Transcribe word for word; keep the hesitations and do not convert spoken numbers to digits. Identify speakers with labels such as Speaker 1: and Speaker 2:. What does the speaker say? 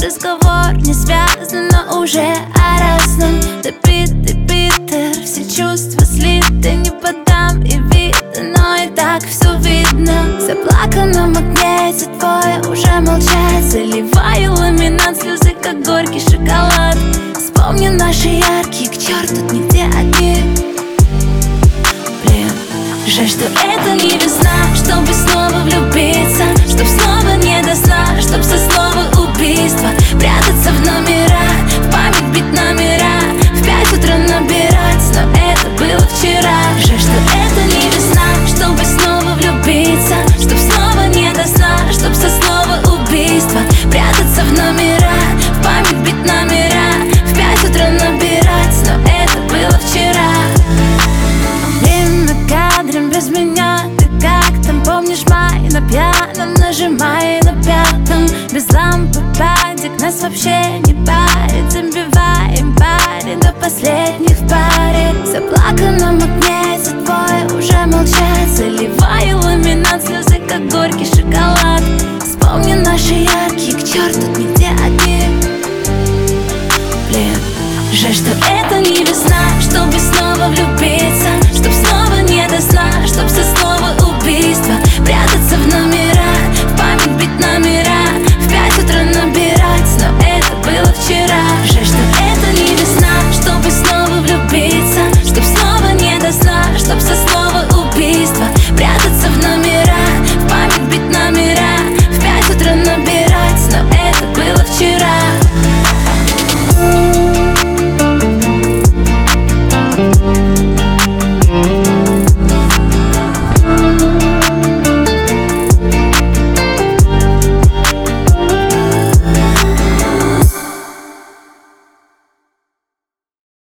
Speaker 1: разговор не связан, но уже о разном. Добитый Питер, все чувства слиты, не подам и видно, но и так все видно. В заплаканном магните твое уже молчать, заливаю ламинат, слезы как горький шоколад. Вспомни наши яркие, к черту нигде одни. Блин, жаль, что это не весна, чтобы снова влюбиться, чтоб снова не до сна, чтоб со слова убийства прятаться в номера, в память бить номера, в пять утра набирать, но это было вчера. Жаль, что это не весна, чтобы снова влюбиться, чтоб снова не до сна, чтоб со слова убийства прятаться в номера, в память бить номера, в пять утра набирать, но это было вчера. Время кадром без меня, ты как там, помнишь май? На пьяном нажимай на пятом, без лампы падик, нас вообще не